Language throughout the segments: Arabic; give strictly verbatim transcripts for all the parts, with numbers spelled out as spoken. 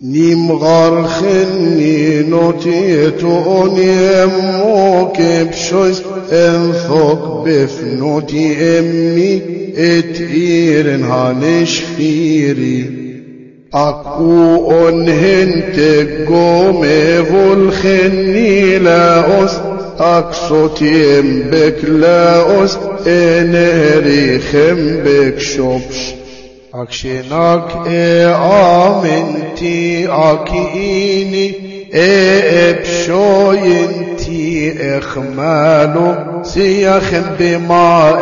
نيم غارخني نوتيتوني أموك بشوز انثق بفنوتي أمي اتئيرن هانش فيري أكو أنهنت قومي فالخني لاوس أكسوتي امبك لاوس انهري خمبك شبش أكشناك اي آمنتي أكيني اي ابشوينتي اخمالو سيخن بما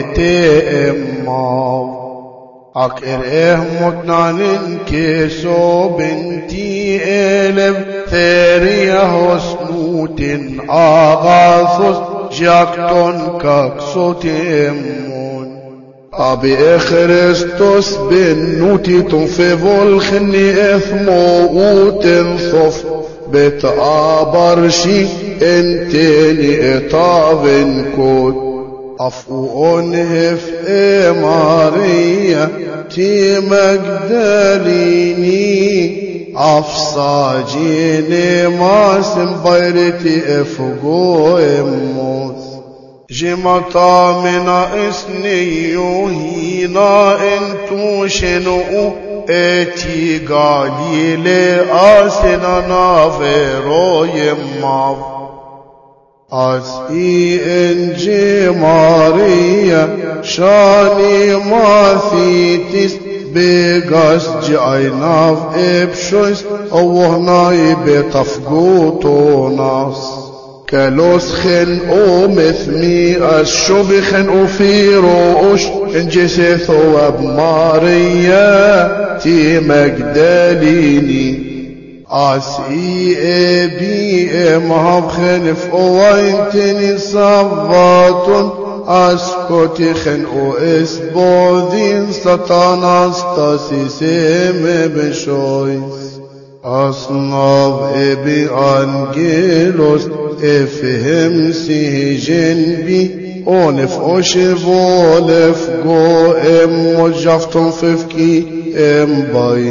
اتئماو أكر اهمتنان كيسو بنتي الف ثريا هسنوت آغاثوس جاكتون كاكسوت امون أبي خريستوس بنوتي تنفذ الخني اثمو تنصف بتآبرشي انتني اتابن كود أفؤون هف إيه ماريا تي مجدليني أفصاجيني ماسم بيرتي افقو اموس جمتا من اسني يوهينا انتو شنو اتي قالي لآسنا نافيرو يماف أسئي إنجي ماريا شاني ما فيتس بقاس جايناف إبشويس أوه ناي بتفقوتو ناس كالوس خن أو مثمي الشبخن أفيرو أش إنجي سيثو أب ماريا تي مجدليني أسئي أبي أمهب خنف أوينتني صفات أسكت خنق إسبوذين ستاناس تاسيسيم بشويس أصناف أبي أنجيلوس إفهم سي جنبي أونف أشفولف قو إم وجفتن ففكي إم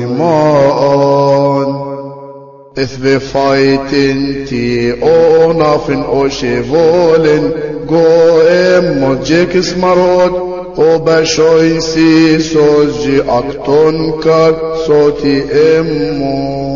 بايمان إثبي فايتن تي أونافن أشفولن قو إم وجيك اسمرود وبشوي سي سوجي أكتون كاك صوتي إمو